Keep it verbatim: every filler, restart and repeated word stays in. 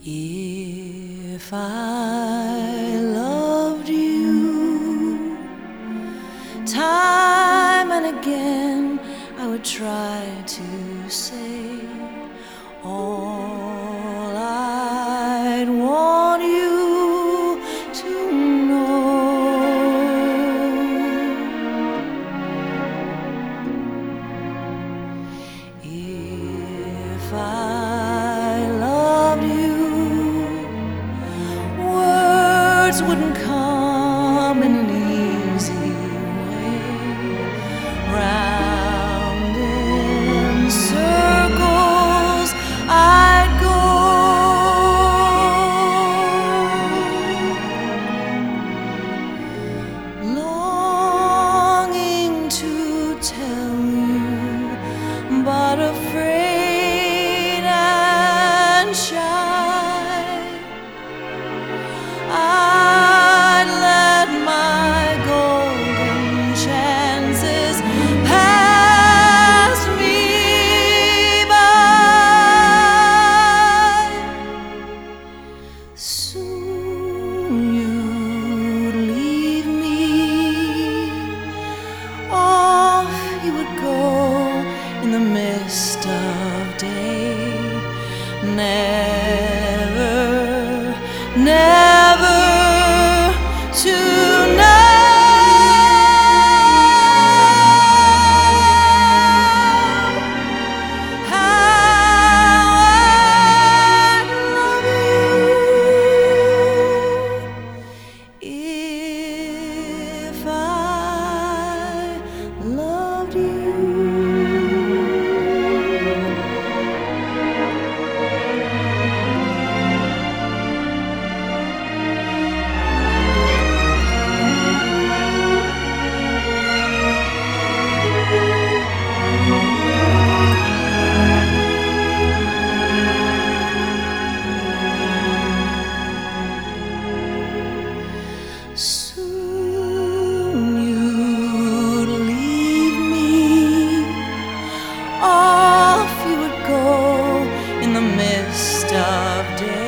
If I loved you, time and again I would try to say all I'd want you to know. If I loved you, words wouldn't come in an easy way. Round in circles I'd go, longing to tell you, but afraid and shy. I'd let my golden chances pass me by. Soon you'd leave me, off you would go in the mist of day. Never, never to know how I love you. If I loved you. Soon you'd leave me, off you would go in the mist of day.